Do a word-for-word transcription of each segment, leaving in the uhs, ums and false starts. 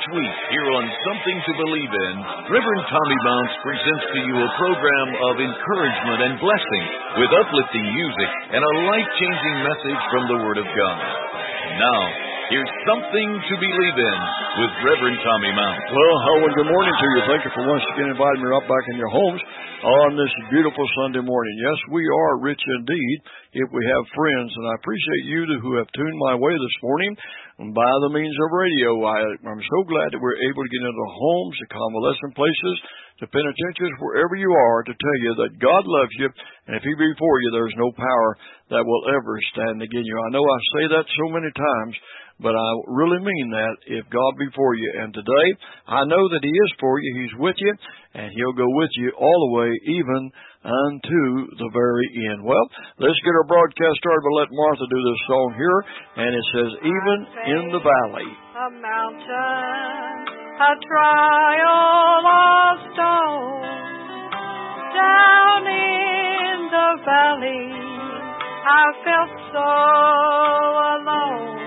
Each week, here on Something to Believe in, Reverend Tommy Mounts presents to you a program of encouragement and blessing with uplifting music and a life-changing message from the Word of God. Now, here's Something to Believe in with Reverend Tommy Mounts. Well, Howard, good morning to you. Thank you for once again inviting me up back in your homes on this beautiful Sunday morning. Yes, we are rich indeed if we have friends, and I appreciate you who have tuned my way this morning by the means of radio. I, I'm so glad that we're able to get into homes, to convalescent places, to penitentiaries, wherever you are, to tell you that God loves you, and if He be for you, there's no power that will ever stand against you. I know I say that so many times, but I really mean that, if God be for you. And today, I know that He is for you. He's with you, and He'll go with you all the way, even unto the very end. Well, let's get our broadcast started, but let Martha do this song here, and it says, Even in the Valley. A mountain, a trial of stone, down in the valley, I felt so alone.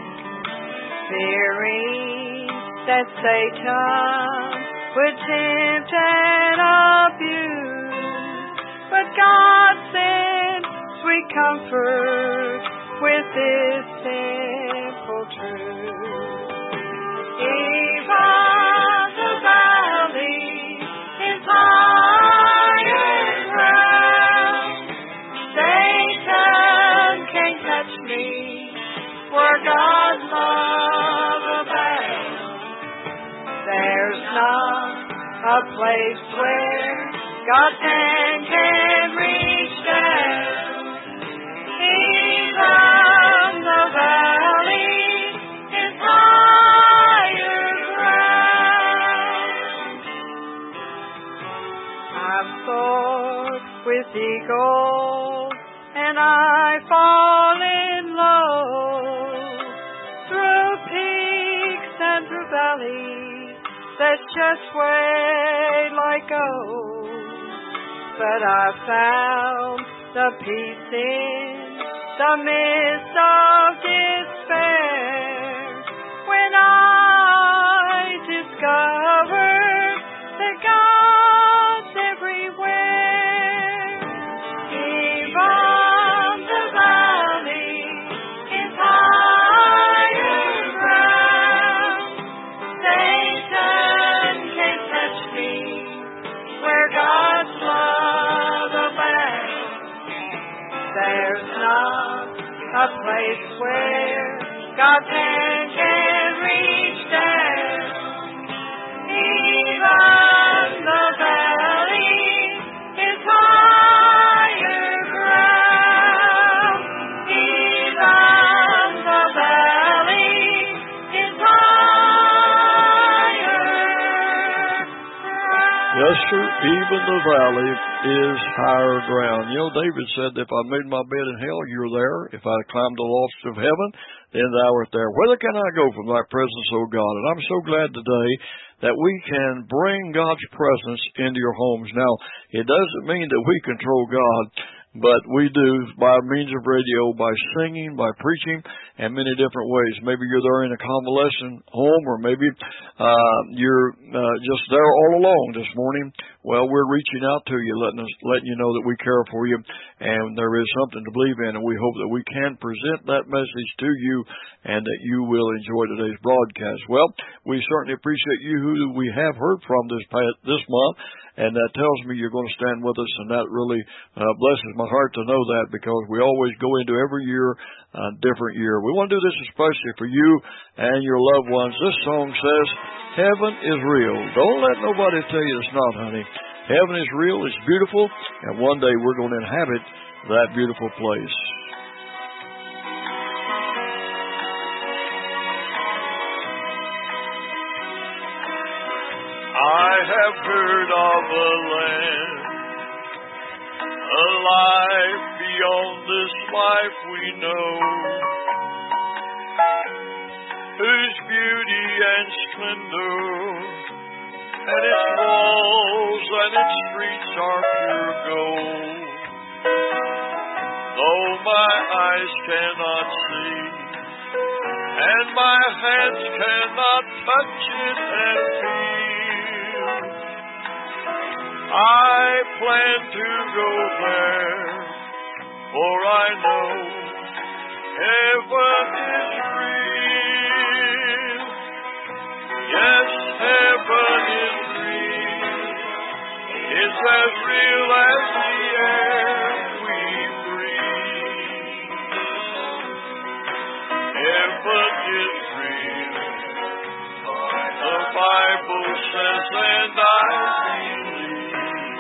Fearing that Satan would tempt and abuse, but God sent sweet comfort with this simple truth. Even the valley is higher ground, Satan can't touch me where God's love abounds. There's not a place where God's hand can reach down. Even the valley is higher ground. I'm soared with eagles, and I fall in love through peaks and through valleys that just sway like gold. But I found the peace in the midst of despair when I discovered that God's everywhere. Even the valley is higher ground, Satan can't touch me where God's love abounds. There's not a place where God's hand can reach down. Even the valley is higher ground. Even the valley is higher ground. Yes, sir, even the valley is higher ground. You know, David said, if I made my bed in hell, you're there. If I climbed the lofts of heaven, then thou art there. Whither can I go from thy presence, O God? And I'm so glad today that we can bring God's presence into your homes. Now, it doesn't mean that we control God, but we do by means of radio, by singing, by preaching, and many different ways. Maybe you're there in a convalescent home, or maybe uh, you're uh, just there all alone this morning. Well, we're reaching out to you, letting us, letting you know that we care for you, and there is something to believe in, and we hope that we can present that message to you, and that you will enjoy today's broadcast. Well, we certainly appreciate you who we have heard from this past, this month, and that tells me you're going to stand with us, and that really uh, blesses my heart to know that, because we always go into every year a different year. We want to do this especially for you and your loved ones. This song says, Heaven is real. Don't let nobody tell you it's not, honey. Heaven is real, it's beautiful, and one day we're going to inhabit that beautiful place. I have heard of a land, a life beyond this life we know, whose beauty and splendor and its walls and its streets are pure gold. Though my eyes cannot see, and my hands cannot touch it and feel. I plan to go there, for I know heaven is real. Yes, heaven is real. It's as real as the air we breathe. Heaven is real. The Bible says, and I believe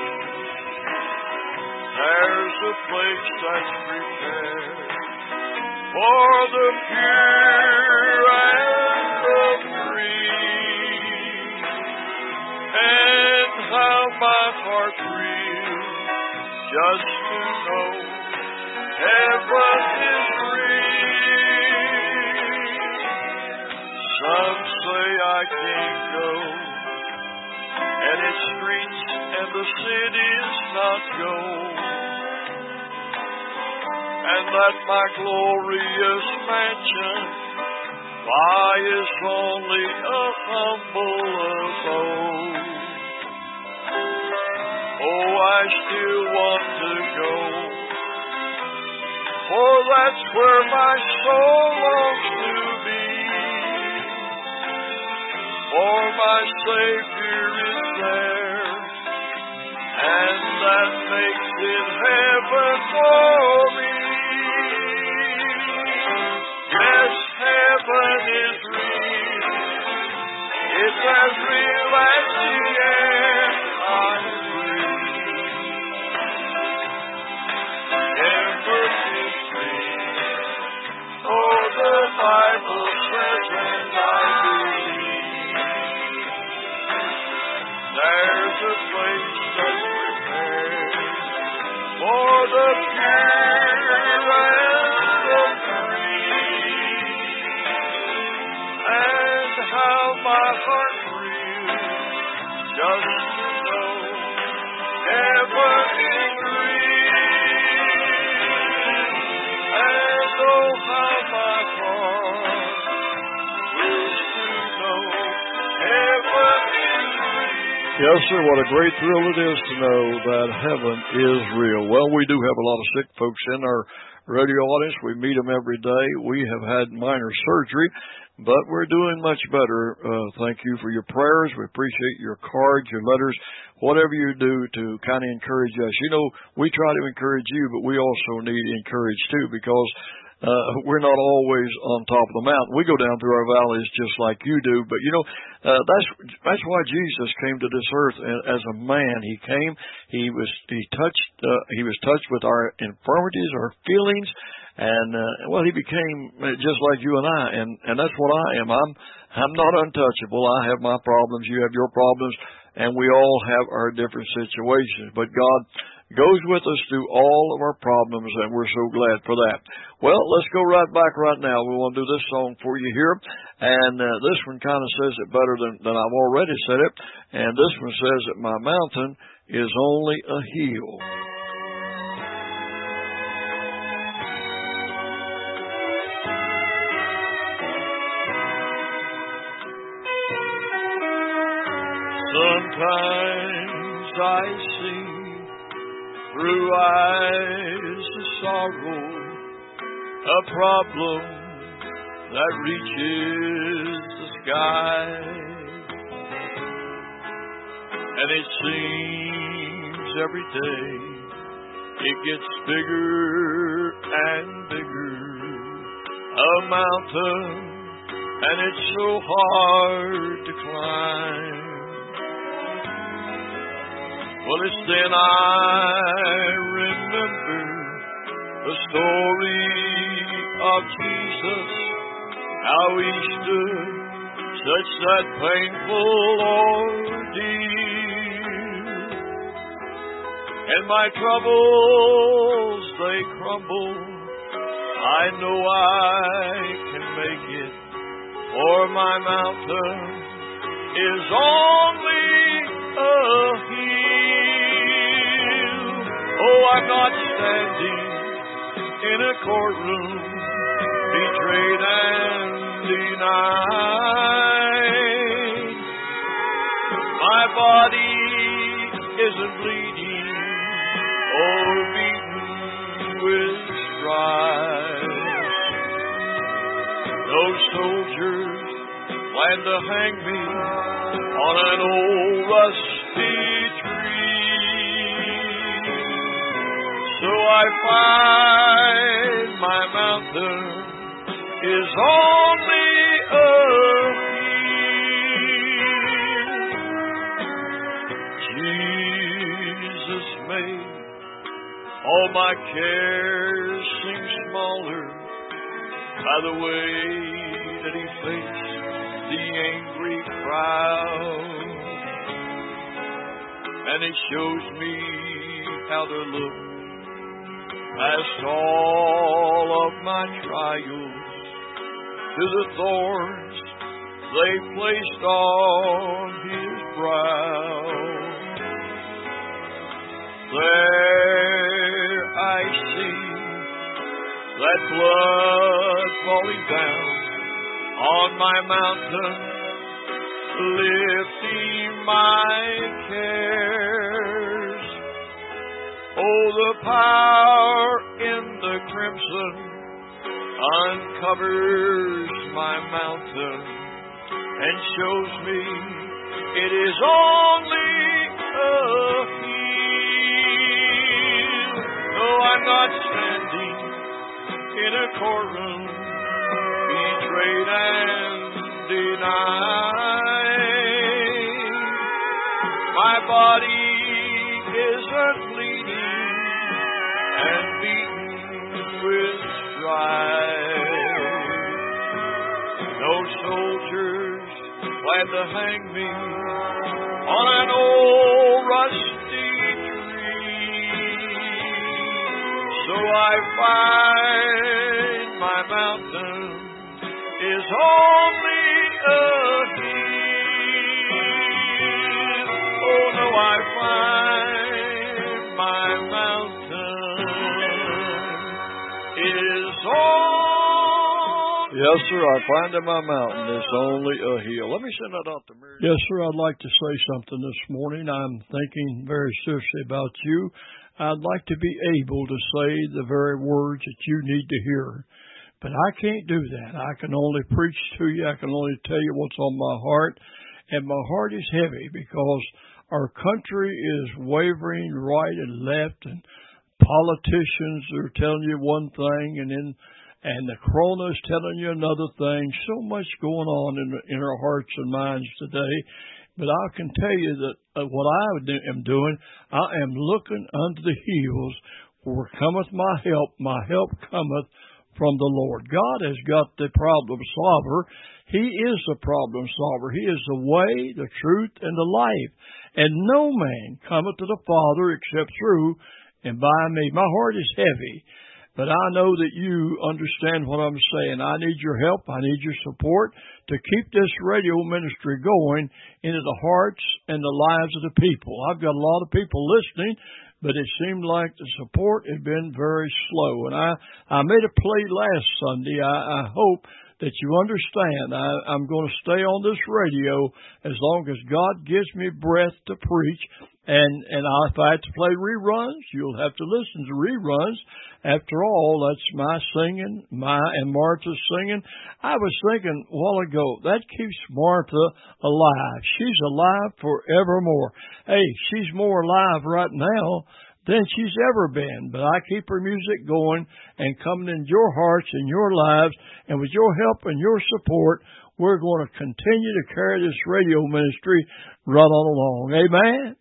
there's a place that's prepared for the pure and the free. And how my heart reels just to know heaven is real. Some say I can't go, and its streets and the city's not gold, and that my glorious mansion why is only a humble abode. Oh, I still want to go, for that's where my soul longs to be. For my Savior is there, and that makes it heaven for me. Yes, heaven is real. It's as real as the air I breathe. Heaven is real. For the Bible says, and I believe there's a place that's prepared for the pure and the free. And how my heart reels just to know heaven is real. And oh, how my heart wills to know heaven is real. Yes, sir. What a great thrill it is to know that heaven is real. Well, we do have a lot of sick folks in our radio audience. We meet them every day. We have had minor surgery, but we're doing much better. Uh, thank you for your prayers. We appreciate your cards, your letters, whatever you do to kind of encourage us. You know, we try to encourage you, but we also need encouraged too, because Uh, we're not always on top of the mountain. We go down through our valleys just like you do. But, you know, uh, that's that's why Jesus came to this earth as a man. He came, he was he touched uh, he was touched with our infirmities, our feelings, and, uh, well, he became just like you and I, and, and that's what I am. I'm, I'm not untouchable. I have my problems. You have your problems, and we all have our different situations. But God goes with us through all of our problems, and we're so glad for that. Well, let's go right back right now. We want to do this song for you here, and uh, this one kind of says it better than, than I've already said it, and this one says that my mountain is only a hill. Sometimes I see through eyes of sorrow a problem that reaches the sky, and it seems every day it gets bigger and bigger, a mountain, and it's so hard to climb. Well, it's then I remember the story of Jesus, how he stood such that painful ordeal. And my troubles, they crumble. I know I can make it, for my mountain is only a hill. Oh, I'm not standing in a courtroom, betrayed and denied. No soldiers plan to hang me on an old rusty tree. So I find my mountain is only a hill. Jesus made all my cares seem smaller by the way that He faced the angry crowd. And He shows me how to look past all of my trials to the thorns they placed on His brow. There I see that blood falling down on my mountain, lifting my cares. Oh, the power in the crimson uncovers my mountain and shows me it is only a hill. No, I'm not standing in a courtroom, betrayed and denied. My body isn't bleeding and beaten with strife. No soldiers plan to hang me on an old rusty tree. So I find my mountain is only a hill. Oh no, I find my mountain is only. Yes, sir, I find in my mountain it's only a hill. Let me send that out to Mary. Yes, sir, I'd like to say something this morning. I'm thinking very seriously about you. I'd like to be able to say the very words that you need to hear. But I can't do that. I can only preach to you. I can only tell you what's on my heart. And my heart is heavy because our country is wavering right and left, and politicians are telling you one thing, and then and the corona is telling you another thing. So much going on in, in our hearts and minds today. But I can tell you that uh, what I am doing, I am looking unto the hills where cometh my help. My help cometh from the Lord. God has got the problem solver. He is the problem solver. He is the way, the truth, and the life. And no man cometh to the Father except through and by me. My heart is heavy, but I know that you understand what I'm saying. I need your help. I need your support to keep this radio ministry going into the hearts and the lives of the people. I've got a lot of people listening, but it seemed like the support had been very slow. And I, I made a plea last Sunday. I, I hope that you understand. I, I'm going to stay on this radio as long as God gives me breath to preach. And, and I, if I have to play reruns, you'll have to listen to reruns. After all, that's my singing, my and Martha's singing. I was thinking a while ago, that keeps Martha alive. She's alive forevermore. Hey, she's more alive right now than she's ever been. But I keep her music going and coming in your hearts and your lives. And with your help and your support, we're going to continue to carry this radio ministry right on along. Amen?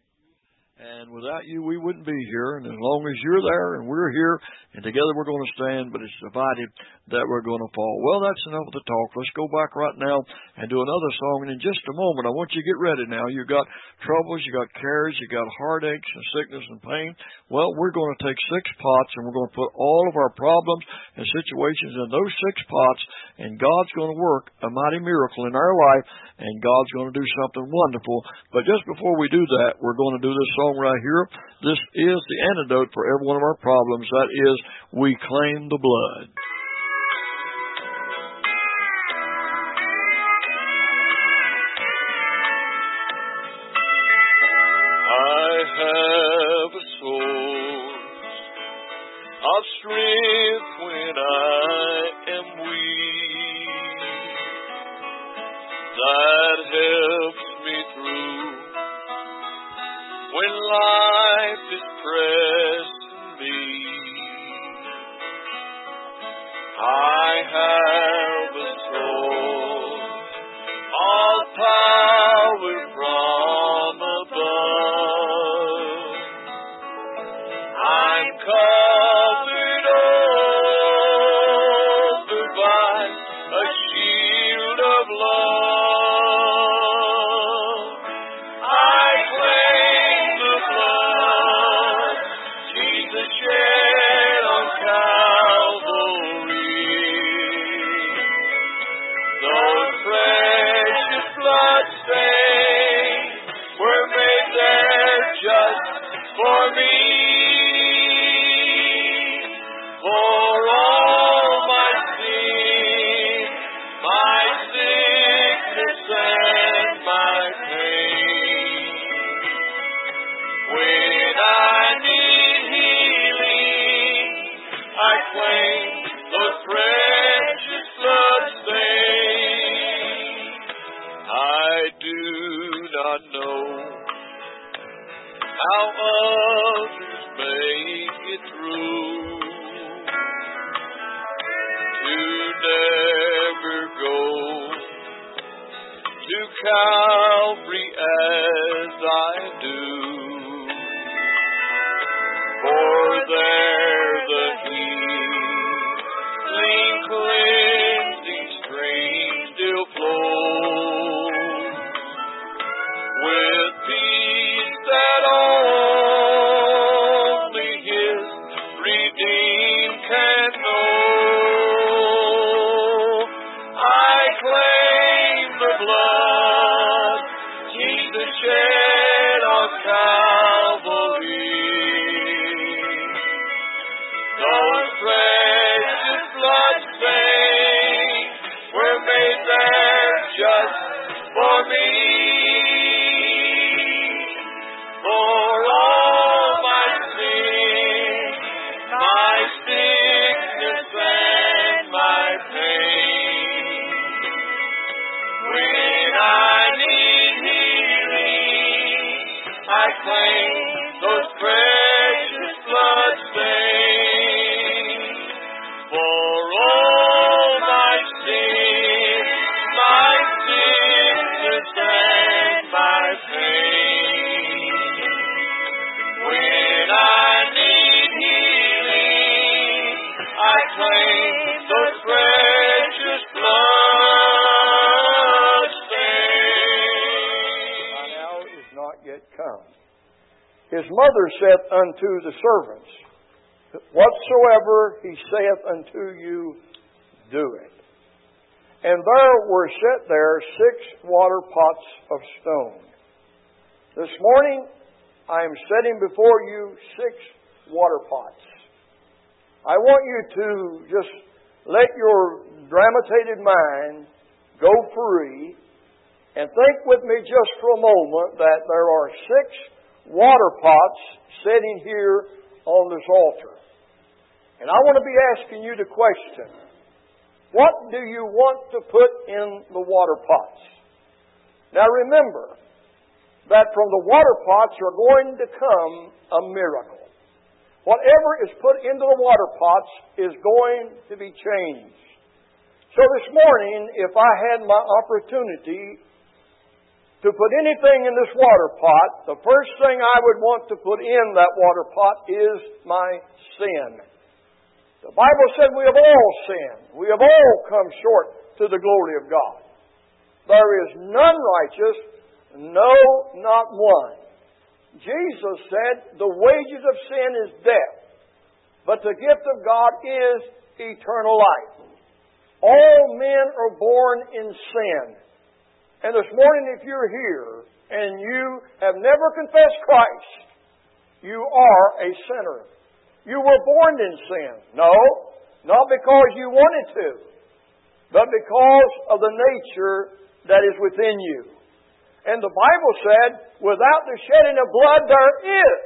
And without you, we wouldn't be here. And as long as you're there and we're here, and together we're going to stand, but it's divided that we're going to fall. Well, that's enough of the talk. Let's go back right now and do another song. And in just a moment, I want you to get ready now. You've got troubles, you got cares, you got heartaches and sickness and pain. Well, we're going to take six pots, and we're going to put all of our problems and situations in those six pots, and God's going to work a mighty miracle in our life, and God's going to do something wonderful. But just before we do that, we're going to do this song right here. This is the antidote for every one of our problems. That is, we claim the blood. I have a source of strength when I am weak. helps me through when life is pressing me. I have a source of power from above. I'm covered over by a shield of love. I claim the blood Jesus shed on Calvary. Those precious blood stains were made there just for me. For all my sin, my sickness and my pain. When I need healing, I claim those precious blood stains. I do not know how others make it through to never go to Calvary as I do. For there the healing, cleansing stream still flows with peace that only His redeemed can know. I claim the blood Jesus shed on Calvary. Those precious blood stains were made there just for me. For all my sin, my sickness and my pain. When I need healing, I claim those precious blood stains. For all my sin, my sickness and my pain. When I need healing, I claim those precious blood stains. My hour is not yet come. His mother saith unto the servants, Whatsoever he saith unto you, do it. And there were set there six water pots of stone. This morning I am setting before you six water pots. I want you to just let your dramatated mind go free and think with me just for a moment that there are six water pots sitting here on this altar. And I want to be asking you the question, what do you want to put in the water pots? Now remember that from the water pots are going to come a miracle. Whatever is put into the water pots is going to be changed. So this morning, if I had my opportunity to put anything in this water pot, the first thing I would want to put in that water pot is my sin. The Bible said we have all sinned. We have all come short to the glory of God. There is none righteous, no, not one. Jesus said the wages of sin is death, but the gift of God is eternal life. All men are born in sin. And this morning, if you're here and you have never confessed Christ, you are a sinner. You were born in sin. No, not because you wanted to, but because of the nature that is within you. And the Bible said, without the shedding of blood, there is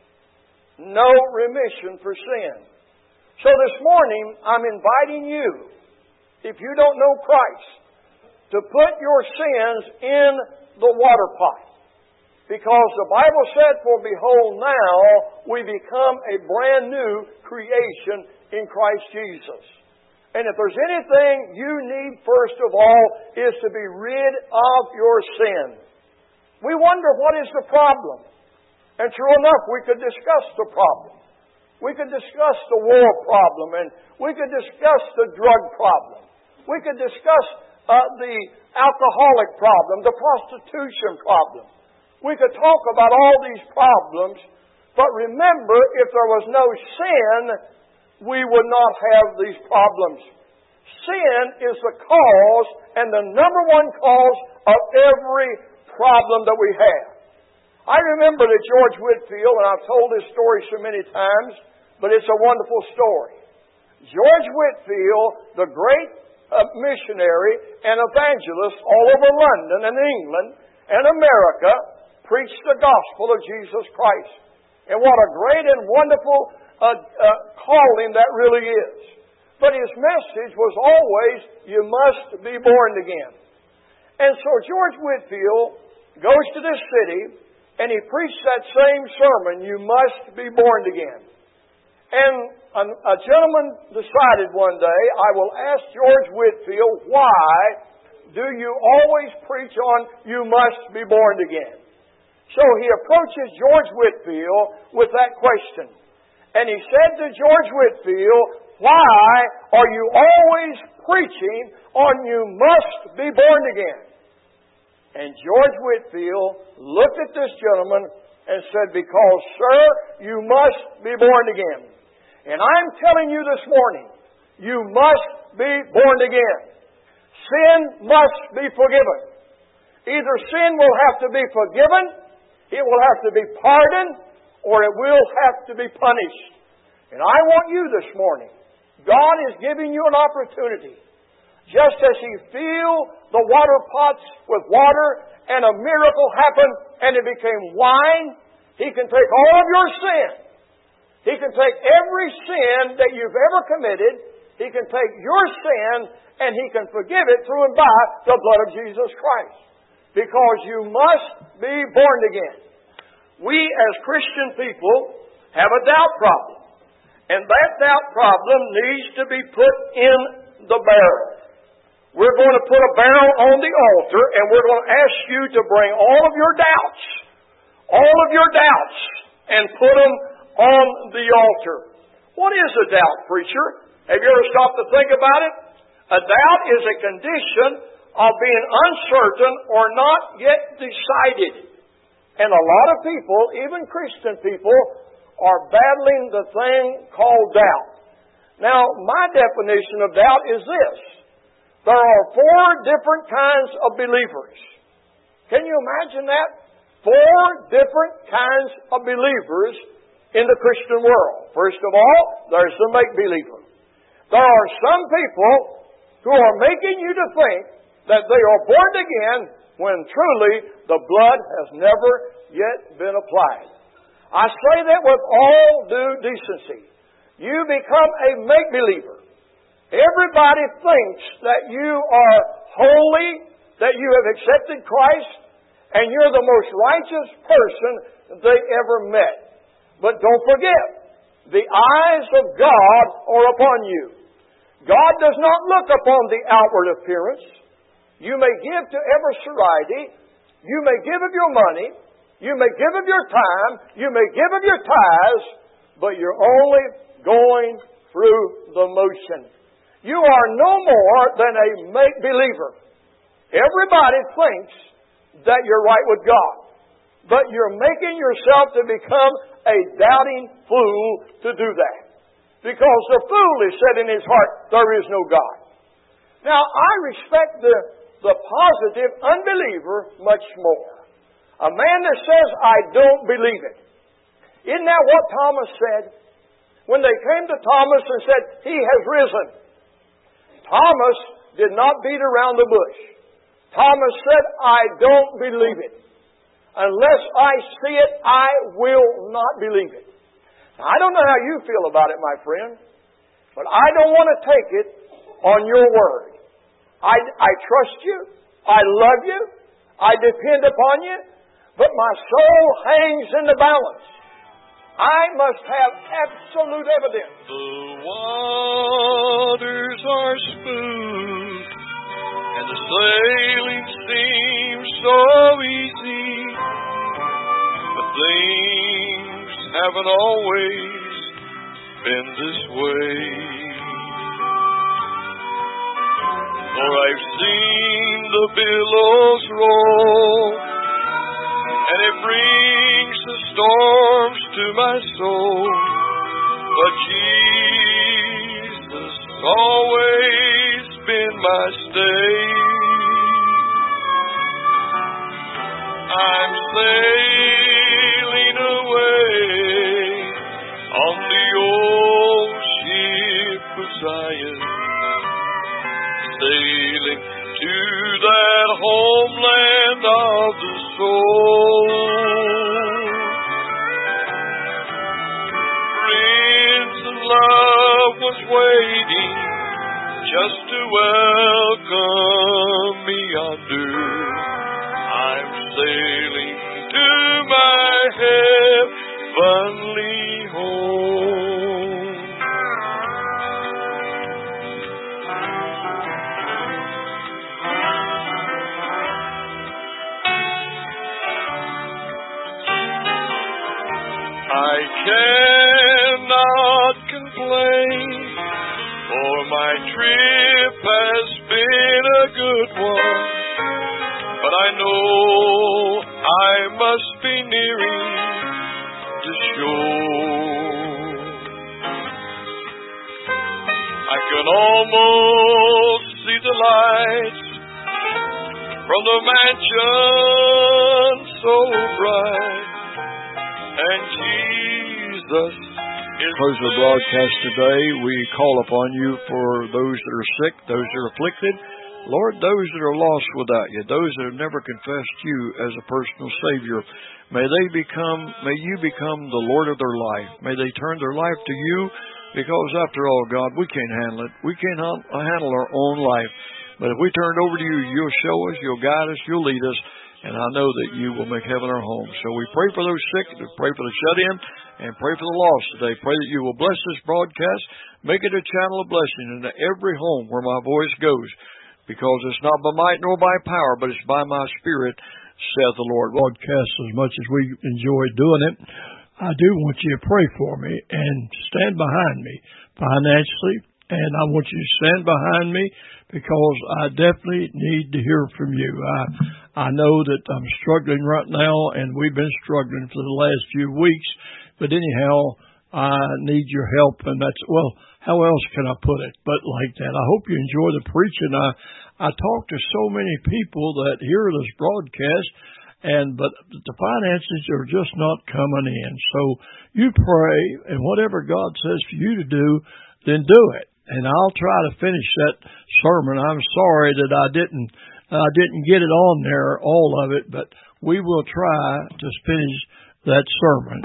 no remission for sin. So this morning, I'm inviting you, if you don't know Christ, to put your sins in the water pot. Because the Bible said, for behold, now we become a brand new creation in Christ Jesus. And if there's anything you need, first of all, is to be rid of your sin. We wonder, what is the problem? And true enough, we could discuss the problem. We could discuss the war problem, and we could discuss the drug problem. We could discuss uh, the alcoholic problem, the prostitution problem. We could talk about all these problems, but remember, if there was no sin, we would not have these problems. Sin is the cause and the number one cause of every problem that we have. I remember that George Whitefield, and I've told this story so many times, but it's a wonderful story. George Whitefield, the great uh, missionary and evangelist all over London and England and America, preached the gospel of Jesus Christ. And what a great and wonderful uh, uh, calling that really is. But his message was always, you must be born again. And so George Whitefield goes to this city, and he preached that same sermon, you must be born again. And a, a gentleman decided one day, I will ask George Whitefield, why do you always preach on you must be born again? So he approaches George Whitefield with that question. And he said to George Whitefield, why are you always preaching on you must be born again? And George Whitefield looked at this gentleman and said, because, sir, you must be born again. And I'm telling you this morning, you must be born again. Sin must be forgiven. Either sin will have to be forgiven, it will have to be pardoned, or it will have to be punished. And I want you this morning, God is giving you an opportunity. Just as He filled the water pots with water and a miracle happened and it became wine, He can take all of your sin. He can take every sin that you've ever committed. He can take your sin and He can forgive it through and by the blood of Jesus Christ. Because you must be born again. We as Christian people have a doubt problem. And that doubt problem needs to be put in the barrel. We're going to put a barrel on the altar and we're going to ask you to bring all of your doubts, all of your doubts, and put them on the altar. What is a doubt, preacher? Have you ever stopped to think about it? A doubt is a condition of being uncertain or not yet decided. And a lot of people, even Christian people, are battling the thing called doubt. Now, my definition of doubt is this. There are four different kinds of believers. Can you imagine that? Four different kinds of believers in the Christian world. First of all, there's the make-believer. There are some people who are making you to think that they are born again when truly the blood has never yet been applied. I say that with all due decency. You become a make-believer. Everybody thinks that you are holy, that you have accepted Christ, and you're the most righteous person they ever met. But don't forget, the eyes of God are upon you. God does not look upon the outward appearance. You may give to every society, you may give of your money, you may give of your time, you may give of your tithes, but you're only going through the motion. You are no more than a make-believer. Everybody thinks that you're right with God, but you're making yourself to become a doubting fool to do that. Because the fool is said in his heart, there is no God. Now, I respect the, the positive unbeliever much more. A man that says, I don't believe it. Isn't that what Thomas said? When they came to Thomas and said, He has risen. Thomas did not beat around the bush. Thomas said, I don't believe it. Unless I see it, I will not believe it. Now, I don't know how you feel about it, my friend, but I don't want to take it on your word. I, I trust you. I love you. I depend upon you. But my soul hangs in the balance. I must have absolute evidence. The waters are smooth, and the sailing seems so easy, but things haven't always been this way. For I've seen the billows roll, and it brings the storms to my soul, but Jesus always been my stay. I'm sailing away on the old ship of Zion, sailing to that homeland of the soul. Prince of Love was waiting just to welcome me yonder. I'm sailing to my heavenly home. I cannot complain, for my trip has been a good one, but I know I must be nearing the shore. I can almost see the lights from the mansion so bright, and Jesus is Close the broadcast today. We call upon you for those that are sick, those that are afflicted. Lord, those that are lost without you, those that have never confessed you as a personal Savior, may they become, may you become the Lord of their life. May they turn their life to you, because after all, God, we can't handle it. We can't handle our own life. But if we turn it over to you, you'll show us, you'll guide us, you'll lead us, and I know that you will make heaven our home. So we pray for those sick, we pray for the shut-in, and pray for the lost today. Pray that you will bless this broadcast, make it a channel of blessing into every home where my voice goes, because it's not by might nor by power, but it's by my Spirit, saith the Lord. Broadcast as much as we enjoy doing it, I do want you to pray for me and stand behind me financially, and I want you to stand behind me because I definitely need to hear from you. I I know that I'm struggling right now, and we've been struggling for the last few weeks, but anyhow, I need your help, and that's, well, how else can I put it but like that? I hope you enjoy the preaching. I, I talk to so many people that hear this broadcast, and but the finances are just not coming in. So you pray, and whatever God says for you to do, then do it. And I'll try to finish that sermon. I'm sorry that I didn't I didn't get it on there, all of it, but we will try to finish that sermon.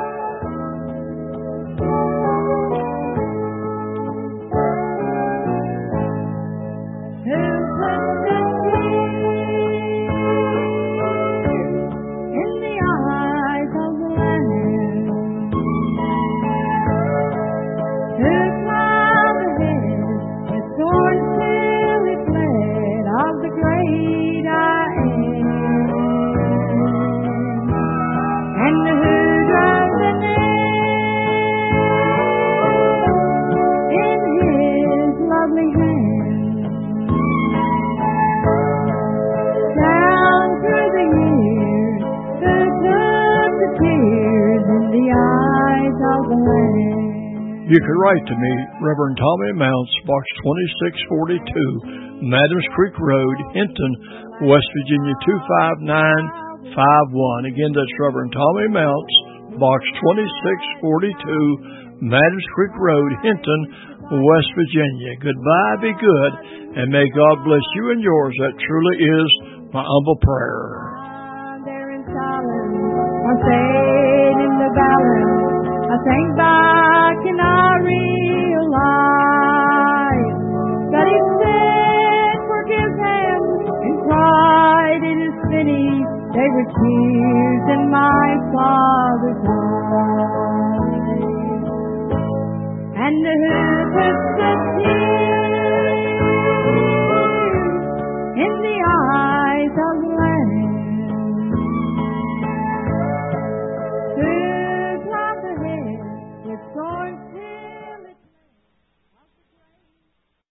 You can write to me, Reverend Tommy Mounts, Box twenty-six forty-two, Madams Creek Road, Hinton, West Virginia two five nine five one. Again, that's Reverend Tommy Mounts, Box twenty-six forty-two, Madams Creek Road, Hinton, West Virginia. Goodbye, be good, and may God bless you and yours. That truly is my humble prayer. There in silence, I stayed in the balance. I sank back and I read.